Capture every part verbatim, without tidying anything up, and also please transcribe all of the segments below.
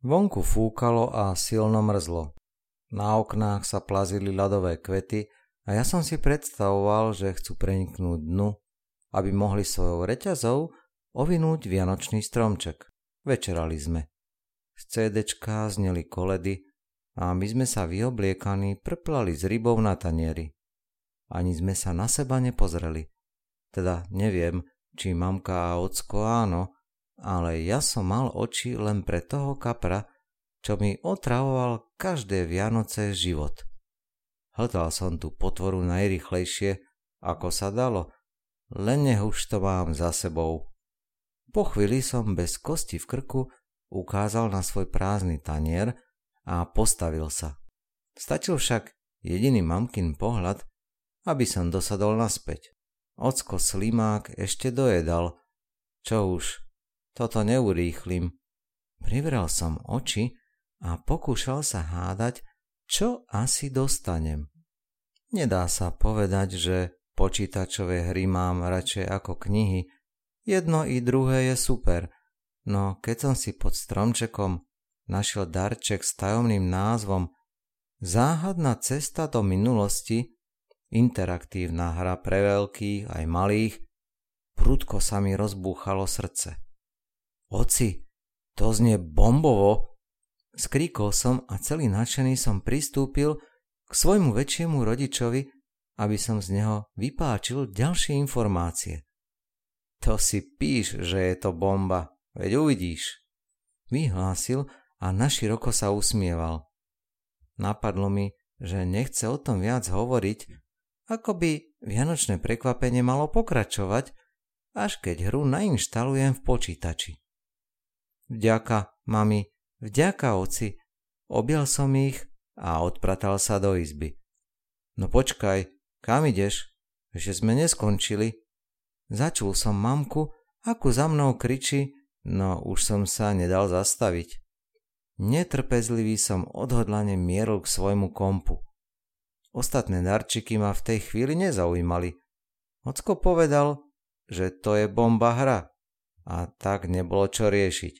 Vonku fúkalo a silno mrzlo. Na oknách sa plazili ľadové kvety a ja som si predstavoval, že chcú preniknúť dnu, aby mohli svojou reťazou ovinúť vianočný stromček. Večerali sme. Z cédečka zneli koledy a my sme sa vyobliekaní prplali s rybou na tanieri. Ani sme sa na seba nepozreli. Teda neviem, či mamka a ocko áno, ale ja som mal oči len pre toho kapra, čo mi otravoval každé Vianoce život. Hľadal som tú potvoru najrýchlejšie, ako sa dalo, len nech už to mám za sebou. Po chvíli som bez kosti v krku ukázal na svoj prázdny tanier a postavil sa. Stačil však jediný mamkin pohľad, aby som dosadol naspäť. Ocko slimák ešte dojedal. Čo už, toto neurýchlim. Privral som oči a pokúšal sa hádať, čo asi dostanem. Nedá sa povedať, že počítačové hry mám radšej ako knihy. Jedno i druhé je super, no keď som si pod stromčekom našiel darček s tajomným názvom Záhadná cesta do minulosti, interaktívna hra pre veľkých aj malých, prudko sa mi rozbúchalo srdce. Oci, to znie bombovo! Skríkol som a celý nadšený som pristúpil k svojmu väčšiemu rodičovi, aby som z neho vypáčil ďalšie informácie. To si píš, že je to bomba, veď uvidíš, vyhlásil a naširoko sa usmieval. Napadlo mi, že nechce o tom viac hovoriť, ako by vianočné prekvapenie malo pokračovať, až keď hru nainštalujem v počítači. Vďaka, mami, vďaka, oci, objal som ich a odpratal sa do izby. No počkaj, kam ideš? Že sme neskončili. Začul som mamku, ako za mnou kričí, no už som sa nedal zastaviť. Netrpezlivý som odhodlane mieril k svojmu kompu. Ostatné darčiky ma v tej chvíli nezaujímali. Ocko povedal, že to je bomba hra a tak nebolo čo riešiť.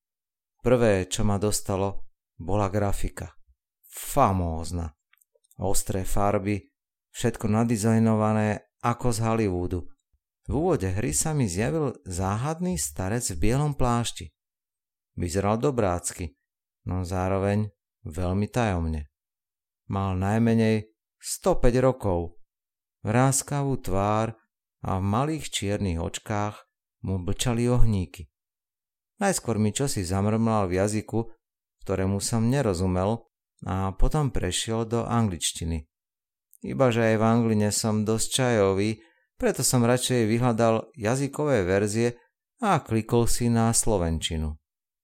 Prvé, čo ma dostalo, bola grafika. Famózna. Ostré farby, všetko nadizajnované ako z Hollywoodu. V úvode hry sa mi zjavil záhadný starec v bielom plášti. Vyzeral dobrácky, no zároveň veľmi tajomne. Mal najmenej stopäť rokov, vráskavú tvár a v malých čiernych očkách mu blčali ohníky. Najskôr mi čosi zamrmlal v jazyku, ktorému som nerozumel, a potom prešiel do angličtiny. Ibaže aj v angline som dosť čajový, preto som radšej vyhľadal jazykové verzie a klikol si na slovenčinu.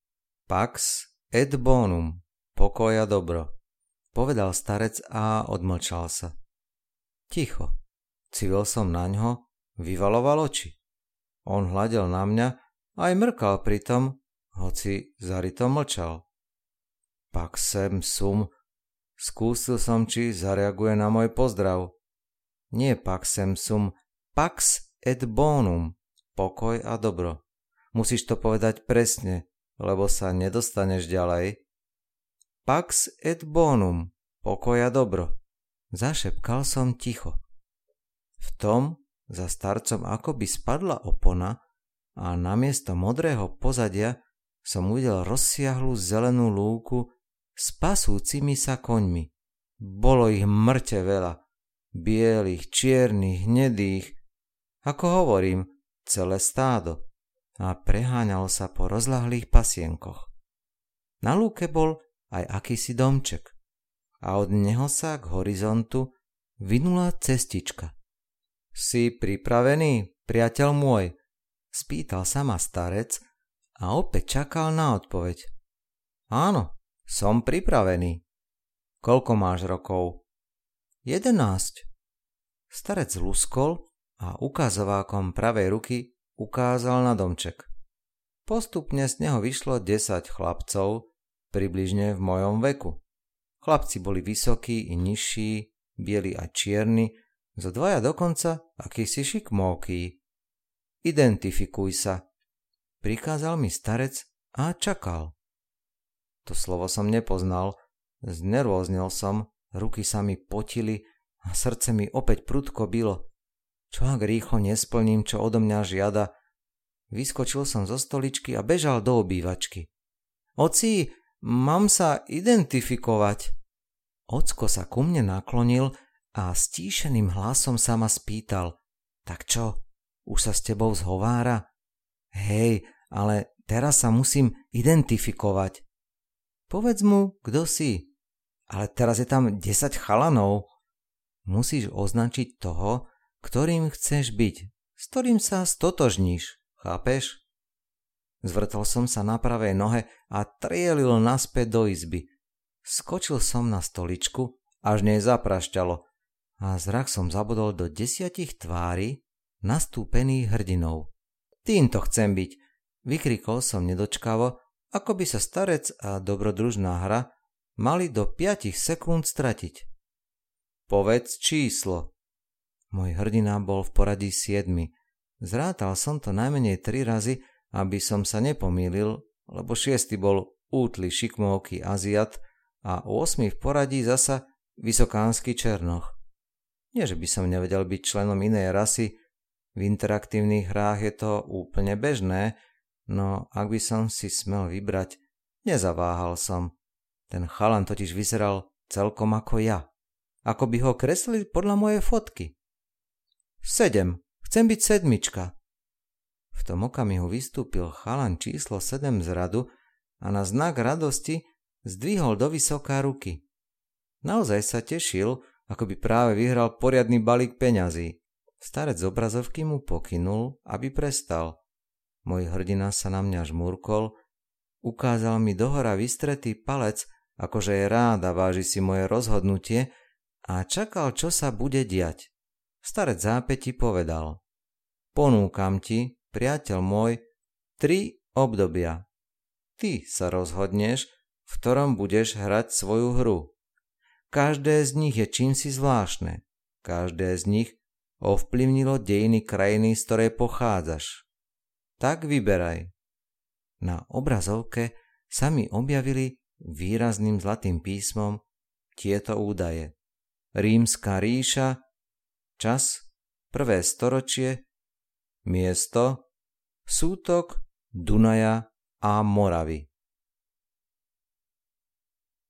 Pax et bonum, pokoj a dobro, povedal starec a odmlčal sa. Ticho, civil som naňho, vyvaloval oči. On hľadel na mňa aj mrkal pritom, hoci zarito mlčal. Pax sem sum, skúsil som, či zareaguje na môj pozdrav. Nie pax sem sum, pax et bonum, pokoj a dobro. Musíš to povedať presne, lebo sa nedostaneš ďalej. Pax et bonum, pokoj a dobro. Zašepkal som ticho. V tom za starcom akoby spadla opona a namiesto modrého pozadia som uvidel rozsiahlu zelenú lúku s pasúcimi sa koňmi. Bolo ich mŕte veľa. Bielých, čiernych, hnedých. Ako hovorím, celé stádo. A preháňalo sa po rozľahlých pasienkoch. Na lúke bol aj akýsi domček. A od neho sa k horizontu vynula cestička. Si pripravený, priateľ môj? Spýtal sa ma starec a opäť čakal na odpoveď. Áno, som pripravený. Koľko máš rokov? Jedenásť. Starec luskol a ukazovákom pravej ruky ukázal na domček. Postupne z neho vyšlo desať chlapcov, približne v mojom veku. Chlapci boli vysokí i nižší, bieli a čierni, zo dvaja dokonca akýsi šikmókí. Identifikuj sa, prikázal mi starec a čakal. To slovo som nepoznal, znervóznil som, ruky sa mi potili a srdce mi opäť prudko bilo. Čo ak rýchlo nesplním, čo odo mňa žiada? Vyskočil som zo stoličky a bežal do obývačky. Oci, mám sa identifikovať. Ocko sa ku mne naklonil a stíšeným hlasom sa ma spýtal. Tak čo, už sa s tebou zhovára? Hej, ale teraz sa musím identifikovať. Povedz mu, kto si. Ale teraz je tam desať chalanov. Musíš označiť toho, ktorým chceš byť, s ktorým sa stotožníš, chápeš? Zvrtol som sa na pravej nohe a trielil naspäť do izby. Skočil som na stoličku, až nej zaprašťalo a zrak som zabodol do desiatich tvári nastúpených hrdinov. Týmto chcem byť, vykrikol som nedočkavo, ako by sa starec a dobrodružná hra mali do piatich sekúnd stratiť. Povedz číslo. Môj hrdina bol v poradí siedmy. Zrátal som to najmenej tri razy, aby som sa nepomýlil, lebo šiesty bol útly šikmovký Aziat a ôsmy v poradí zasa vysokánsky Černoch. Nie, že by som nevedel byť členom inej rasy, v interaktívnych hrách je to úplne bežné, no ak by som si smel vybrať, nezaváhal som. Ten chalan totiž vyzeral celkom ako ja. Ako by ho kreslili podľa mojej fotky. Sedem. Chcem byť sedmička. V tom okamihu vystúpil chalan číslo sedem z radu a na znak radosti zdvihol do vysoká ruky. Naozaj sa tešil, ako by práve vyhral poriadny balík peňazí. Starec z obrazovky mu pokynul, aby prestal. Môj hrdina sa na mňa žmúrkol, ukázal mi dohora vystretý palec, akože je rád a váži si moje rozhodnutie a čakal, čo sa bude diať. Starec zápäti povedal: Ponúkam ti, priateľ môj, tri obdobia. Ty sa rozhodneš, v ktorom budeš hrať svoju hru. Každé z nich je čímsi zvláštne. Každé z nich ovplyvnilo dejiny krajiny, z ktorej pochádzaš. Tak vyberaj. Na obrazovke sa mi objavili výrazným zlatým písmom tieto údaje. Rímska ríša, čas, prvé storočie, miesto, sútok Dunaja a Moravy.